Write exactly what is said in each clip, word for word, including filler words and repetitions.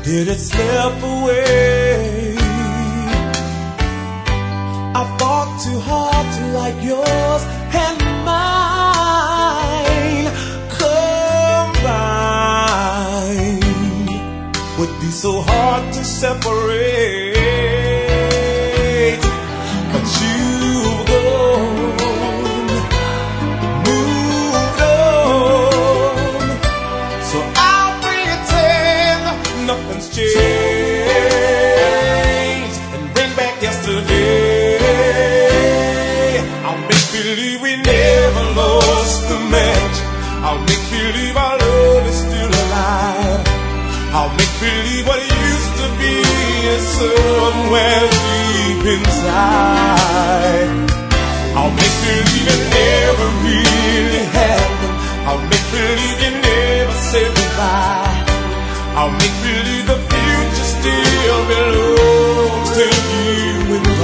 Did it slip away? I fought too hard to like yours and mine combined would be so hard to separate, but you've gone, moved on, so I'll pretend nothing's changed and bring back yesterday. I'll make believe we never lost the match. I'll make believe our love is still alive. I'll make believe what it used to be is somewhere deep inside. I'll make believe it never really happened. I'll make believe you never said goodbye. I'll make believe the future still belongs to you and I.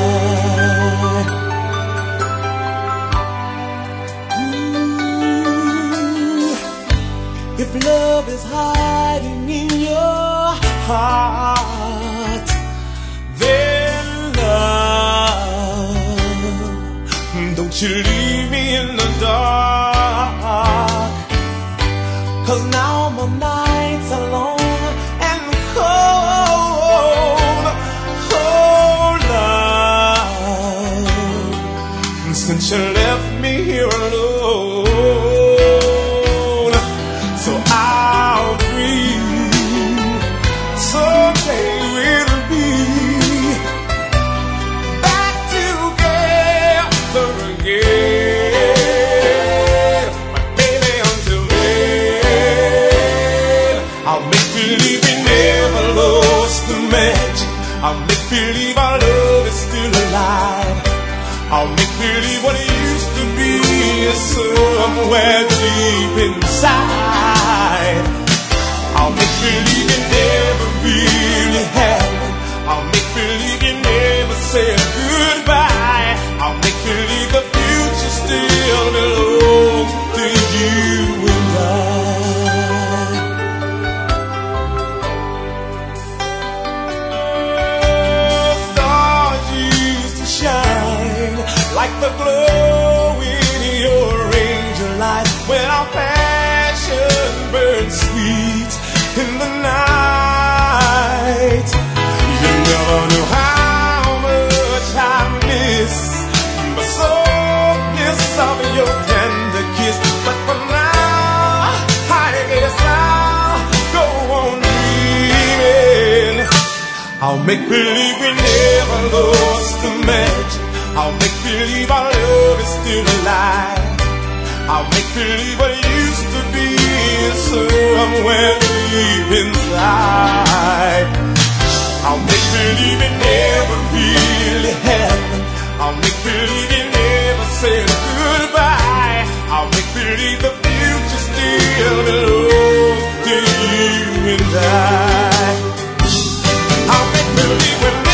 Ooh, if love is hiding in your heart, then love, don't you leave me in the dark, 'cause now my nights are long and cold. Oh love, since you left me here alone, so I'll breathe. Someday we'll be back together again. But baby, until then, I'll make believe we never lost the match. I'll make believe our love is still alive. I'll make believe what it used to be is somewhere deep inside. I'll make believe it never really happened. I'll make believe you never said goodbye. I'll make believe the future still belongs to you and I. Oh, stars used to shine like the glow in your angel light when our passion burned sweet in the night. You never knew how much I miss the softness of your tender kiss. But for now, I guess I'll go on dreaming. I'll make believe we never lost the match. I'll make believe our love is still alive. I'll make believe what it used to be is somewhere deep inside. I'll make believe it never really happened. I'll make believe you never said goodbye. I'll make believe the future still belongs to you and I. I'll make believe when